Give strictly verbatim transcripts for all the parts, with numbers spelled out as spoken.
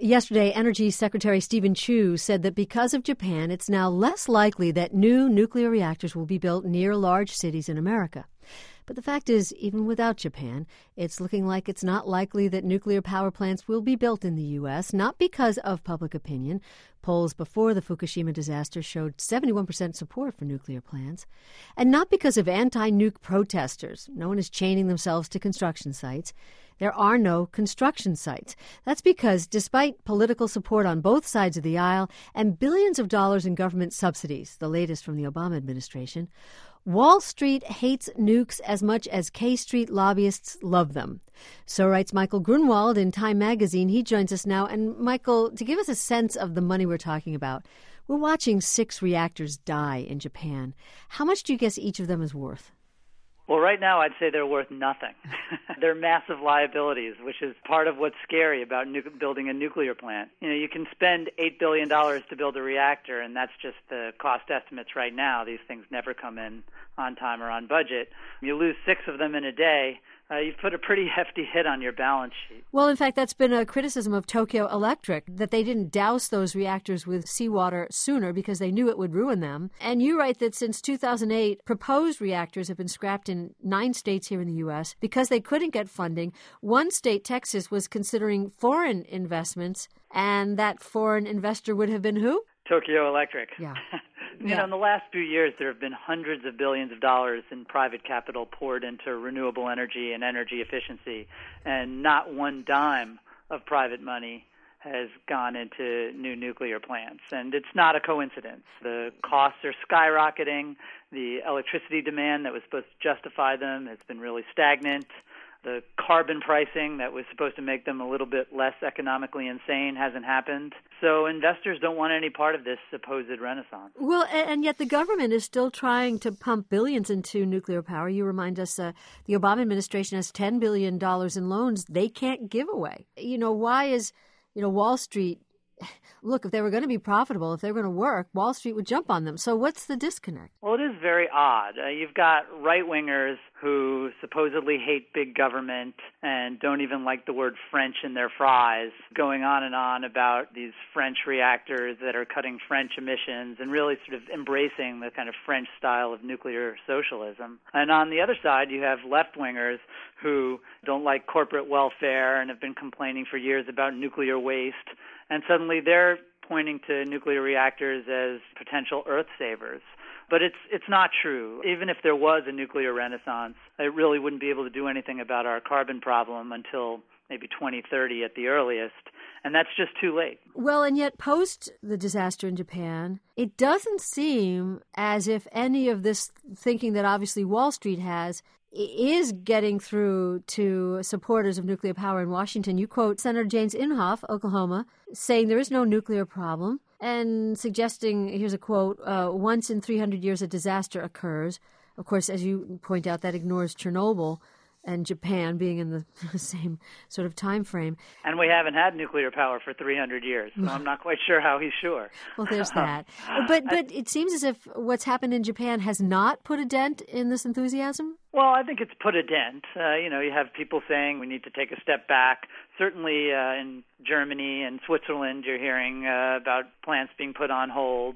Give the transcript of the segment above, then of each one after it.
Yesterday, Energy Secretary Stephen Chu said that because of Japan, it's now less likely that new nuclear reactors will be built near large cities in America. But the fact is, even without Japan, it's looking like it's not likely that nuclear power plants will be built in the U S, not because of public opinion. Polls before the Fukushima disaster showed seventy-one percent support for nuclear plants. And not because of anti-nuke protesters. No one is chaining themselves to construction sites. There are no construction sites. That's because, despite political support on both sides of the aisle and billions of dollars in government subsidies, the latest from the Obama administration, Wall Street hates nukes as much as K Street lobbyists love them. So writes Michael Grunwald in Time magazine. He joins us now. And Michael, to give us a sense of the money we're talking about, we're watching six reactors die in Japan. How much do you guess each of them is worth? Well, right now I'd say they're worth nothing. They're massive liabilities, which is part of what's scary about nu- building a nuclear plant. You know, you can spend eight billion dollars to build a reactor, and that's just the cost estimates right now. These things never come in on time or on budget. You lose six of them in a day, uh, you've put a pretty hefty hit on your balance sheet. Well, in fact, that's been a criticism of Tokyo Electric, that they didn't douse those reactors with seawater sooner because they knew it would ruin them. And you write that since two thousand eight, proposed reactors have been scrapped in nine states here in the U S because they couldn't get funding. One state, Texas, was considering foreign investments, and that foreign investor would have been who? Tokyo Electric. Yeah. You yeah. know, in the last few years, there have been hundreds of billions of dollars in private capital poured into renewable energy and energy efficiency, and not one dime of private money has gone into new nuclear plants. And it's not a coincidence. The costs are skyrocketing. The electricity demand that was supposed to justify them has been really stagnant. The carbon pricing that was supposed to make them a little bit less economically insane hasn't happened. So investors don't want any part of this supposed renaissance. Well, and yet the government is still trying to pump billions into nuclear power. You remind us uh, the Obama administration has ten billion dollars in loans they can't give away. You know, why is, you know, Wall Street, look, if they were going to be profitable, if they were going to work, Wall Street would jump on them. So what's the disconnect? Well, it is very odd. Uh, you've got right-wingers who supposedly hate big government and don't even like the word French in their fries, going on and on about these French reactors that are cutting French emissions and really sort of embracing the kind of French style of nuclear socialism. And on the other side, you have left-wingers who don't like corporate welfare and have been complaining for years about nuclear waste. And suddenly they're pointing to nuclear reactors as potential earth savers. But it's it's not true. Even if there was a nuclear renaissance, it really wouldn't be able to do anything about our carbon problem until maybe twenty thirty at the earliest. And that's just too late. Well, and yet post the disaster in Japan, it doesn't seem as if any of this thinking that obviously Wall Street has is getting through to supporters of nuclear power in Washington. You quote Senator James Inhofe, Oklahoma, saying there is no nuclear problem and suggesting, here's a quote, uh, once in three hundred years a disaster occurs. Of course, as you point out, that ignores Chernobyl and Japan being in the same sort of time frame. And we haven't had nuclear power for three hundred years, so I'm not quite sure how he's sure. Well, there's that. But but it seems as if what's happened in Japan has not put a dent in this enthusiasm? Well, I think it's put a dent. Uh, you know, you have people saying we need to take a step back. Certainly uh, in Germany and Switzerland, you're hearing uh, about plants being put on hold.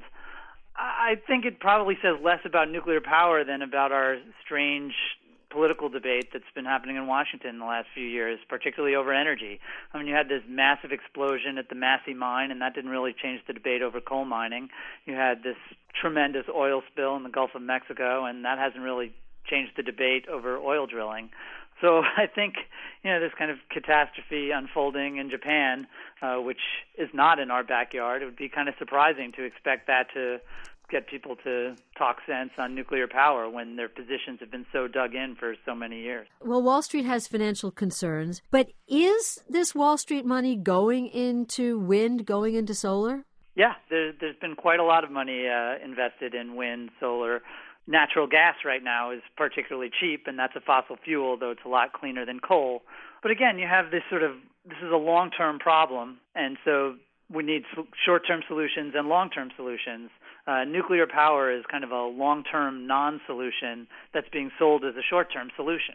I think it probably says less about nuclear power than about our strange political debate that's been happening in Washington in the last few years, particularly over energy. I mean, you had this massive explosion at the Massey mine, and that didn't really change the debate over coal mining. You had this tremendous oil spill in the Gulf of Mexico, and that hasn't really changed the debate over oil drilling. So I think, you know, this kind of catastrophe unfolding in Japan, uh, which is not in our backyard, it would be kind of surprising to expect that to get people to talk sense on nuclear power when their positions have been so dug in for so many years. Well, Wall Street has financial concerns, but is this Wall Street money going into wind, going into solar? Yeah, there, there's been quite a lot of money uh, invested in wind, solar. Natural gas right now is particularly cheap, and that's a fossil fuel, though it's a lot cleaner than coal. But again, you have this sort of, this is a long-term problem, and so we need short-term solutions and long-term solutions. Uh, nuclear power is kind of a long-term non-solution that's being sold as a short-term solution.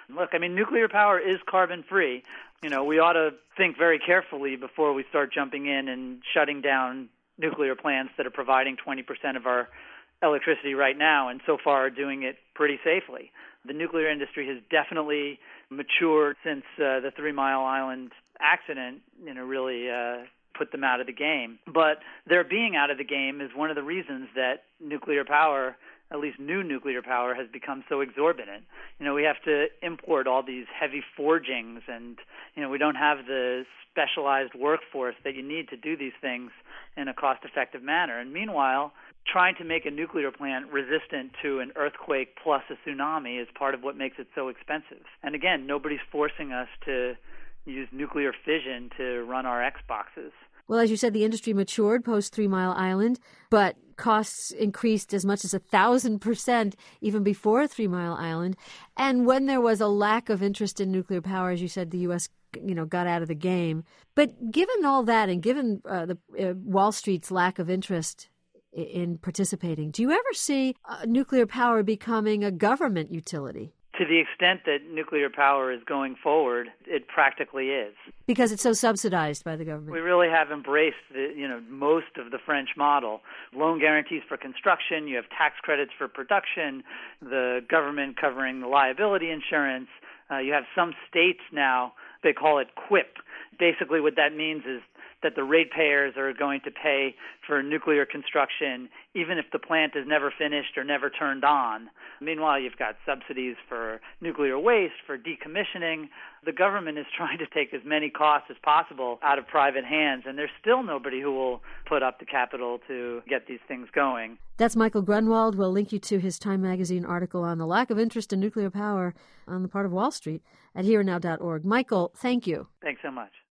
Look, I mean, nuclear power is carbon-free. You know, we ought to think very carefully before we start jumping in and shutting down nuclear plants that are providing twenty percent of our electricity right now, and so far are doing it pretty safely. The nuclear industry has definitely matured since uh, the Three Mile Island accident, you know, really uh, put them out of the game. But their being out of the game is one of the reasons that nuclear power, at least new nuclear power, has become so exorbitant. You know, we have to import all these heavy forgings, and, you know, we don't have the specialized workforce that you need to do these things in a cost-effective manner. And meanwhile, trying to make a nuclear plant resistant to an earthquake plus a tsunami is part of what makes it so expensive. And again, nobody's forcing us to use nuclear fission to run our Xboxes. Well, as you said, the industry matured post Three Mile Island, but costs increased as much as a thousand percent even before Three Mile Island. And when there was a lack of interest in nuclear power, as you said, the U S you know got out of the game. But given all that, and given uh, the uh, Wall Street's lack of interest in, in participating, do you ever see uh, nuclear power becoming a government utility? To the extent that nuclear power is going forward, it practically is. Because it's so subsidized by the government. We really have embraced the, you know, most of the French model. Loan guarantees for construction, you have tax credits for production, the government covering the liability insurance. Uh, you have some states now, they call it Q I P. Basically what that means is that the ratepayers are going to pay for nuclear construction even if the plant is never finished or never turned on. Meanwhile, you've got subsidies for nuclear waste, for decommissioning. The government is trying to take as many costs as possible out of private hands, and there's still nobody who will put up the capital to get these things going. That's Michael Grunwald. We'll link you to his Time Magazine article on the lack of interest in nuclear power on the part of Wall Street at here and now dot org. Michael, thank you. Thanks so much.